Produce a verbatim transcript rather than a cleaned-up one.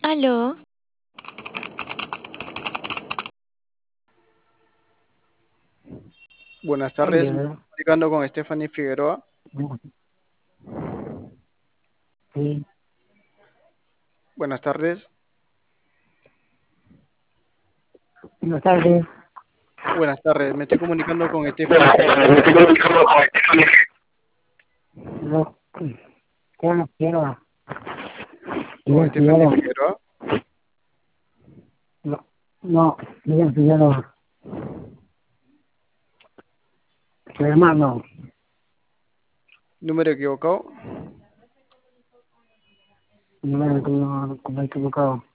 Aló, Buenas tardes, me estoy Aló, comunicando con Stephanie Figueroa. no, sí, Buenas tardes, buenas tardes. buenas tardes, me estoy comunicando con Stephanie Figueroa. No, yo no quiero, Con yo Stephanie quiero, Figueroa. no, no, yo quiero, su hermano, Número equivocado. no me he equivocado.